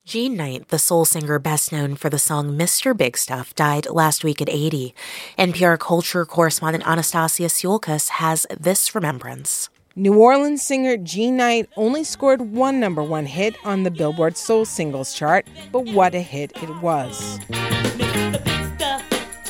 Jean Knight, the soul singer best known for the song Mr. Big Stuff, died last week at 80. NPR culture correspondent Anastasia Tsiolkas has this remembrance. New Orleans singer Jean Knight only scored one number one hit on the Billboard Soul Singles chart, but what a hit it was. Mr. Big Stuff.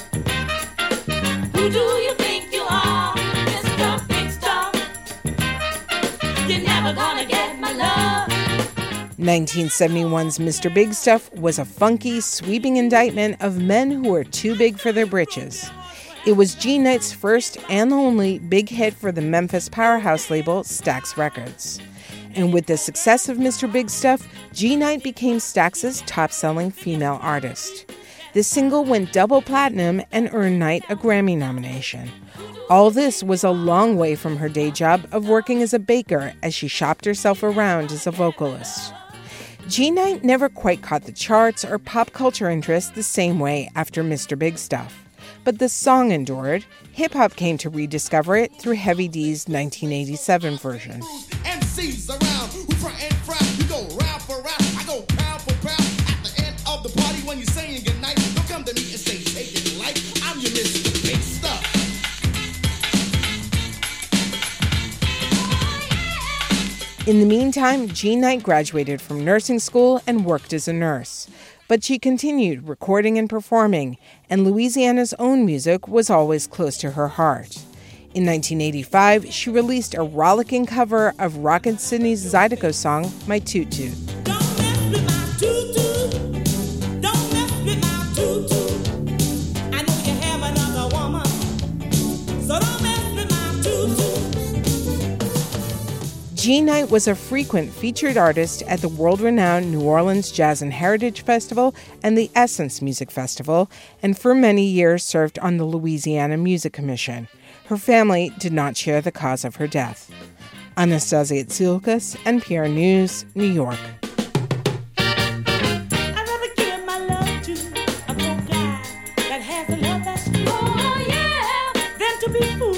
Who do you think you are, Mr. Big Stuff? You're never gonna get my love. 1971's Mr. Big Stuff was a funky, sweeping indictment of men who were too big for their britches. It was Jean Knight's first and only big hit for the Memphis powerhouse label Stax Records. And with the success of Mr. Big Stuff, Jean Knight became Stax's top-selling female artist. The single went double platinum and earned Knight a Grammy nomination. All this was a long way from her day job of working as a baker as she shopped herself around as a vocalist. Jean Knight never quite caught the charts or pop culture interest the same way after Mr. Big Stuff. But the song endured. Hip-hop came to rediscover it through Heavy D's 1987 version. MCs around, who front and front, you go rap for rap, I go pound for pound. At the end of the party when you're saying goodnight, don't come to me and say take it light. I'm your Mr. Big Stuff. In the meantime, Jean Knight graduated from nursing school and worked as a nurse. But she continued recording and performing, and Louisiana's own music was always close to her heart. In 1985, she released a rollicking cover of Rockin' Sidney's Zydeco song, My Toot Toot. Don't mess with my tutu. Don't mess with my tutu. I know you have another woman, so don't mess with my tutu. Jean Knight was a frequent featured artist at the world-renowned New Orleans Jazz and Heritage Festival and the Essence Music Festival, and for many years served on the Louisiana Music Commission. Her family did not share the cause of her death. Anastasia Tsiolkas, NPR News, New York. I'd rather give my love to a poor guy that has a love that's true, oh, yeah, than to be fooled